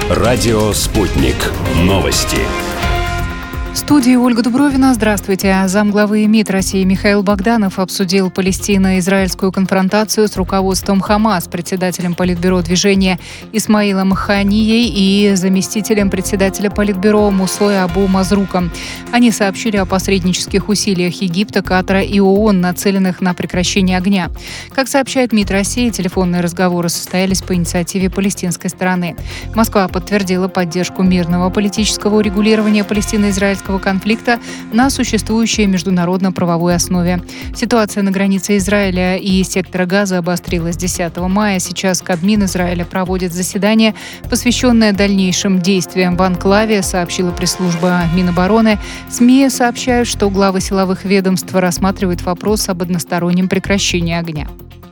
Радио «Спутник». Новости. В студии Ольга Дубровина. Здравствуйте. Замглавы МИД России Михаил Богданов обсудил палестино-израильскую конфронтацию с руководством ХАМАС, председателем Политбюро движения Исмаилом Ханией и заместителем председателя Политбюро Мусой Абу Мазруком. Они сообщили о посреднических усилиях Египта, Катара и ООН, нацеленных на прекращение огня. Как сообщает МИД России, телефонные разговоры состоялись по инициативе палестинской стороны. Москва подтвердила поддержку мирного политического урегулирования палестино-израильского конфликта на существующей международно-правовой основе. Ситуация на границе Израиля и сектора Газа обострилась 10 мая. Сейчас Кабмин Израиля проводит заседание, посвященное дальнейшим действиям в анклаве, сообщила пресс-служба Минобороны. СМИ сообщают, что главы силовых ведомств рассматривают вопрос об одностороннем прекращении огня.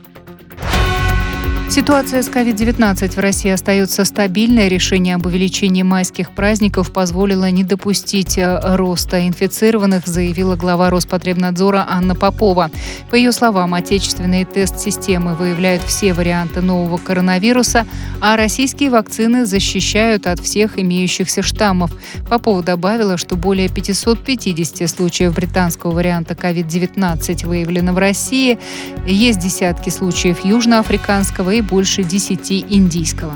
Ситуация с COVID-19 в России остается стабильной. Решение об увеличении майских праздников позволило не допустить роста инфицированных, заявила глава Роспотребнадзора Анна Попова. По ее словам, отечественные тест-системы выявляют все варианты нового коронавируса, а российские вакцины защищают от всех имеющихся штаммов. Попова добавила, что более 550 случаев британского варианта COVID-19 выявлено в России. Есть десятки случаев южноафриканского и больше 10 индийского.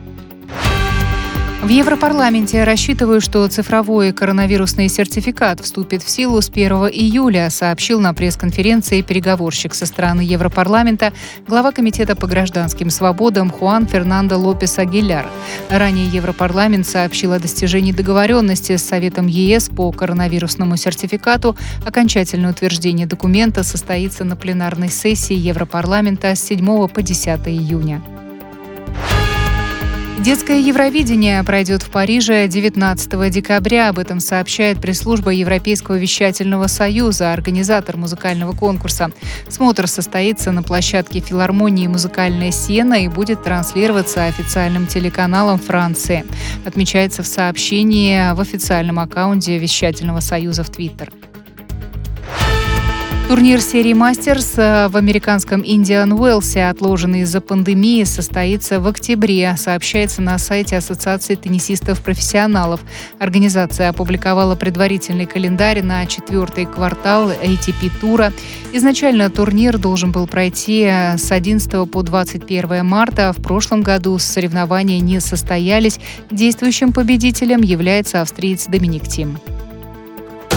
В Европарламенте рассчитывают, что цифровой коронавирусный сертификат вступит в силу с 1 июля, сообщил на пресс-конференции переговорщик со стороны Европарламента, глава Комитета по гражданским свободам Хуан Фернандо Лопес Агиляр. Ранее Европарламент сообщил о достижении договоренности с Советом ЕС по коронавирусному сертификату. Окончательное утверждение документа состоится на пленарной сессии Европарламента с 7 по 10 июня. Детское Евровидение пройдет в Париже 19 декабря. Об этом сообщает пресс-служба Европейского вещательного союза, организатор музыкального конкурса. Смотр состоится на площадке филармонии «Музыкальная сена» и будет транслироваться официальным телеканалом Франции. Отмечается в сообщении в официальном аккаунте вещательного союза в Твиттер. Турнир серии «Мастерс» в американском Индиан Уэлсе, отложенный из-за пандемии, состоится в октябре, сообщается на сайте Ассоциации теннисистов-профессионалов. Организация опубликовала предварительный календарь на 4-й квартал ATP-тура. Изначально турнир должен был пройти с 11 по 21 марта. В прошлом году соревнования не состоялись. Действующим победителем является австриец Доминик Тим.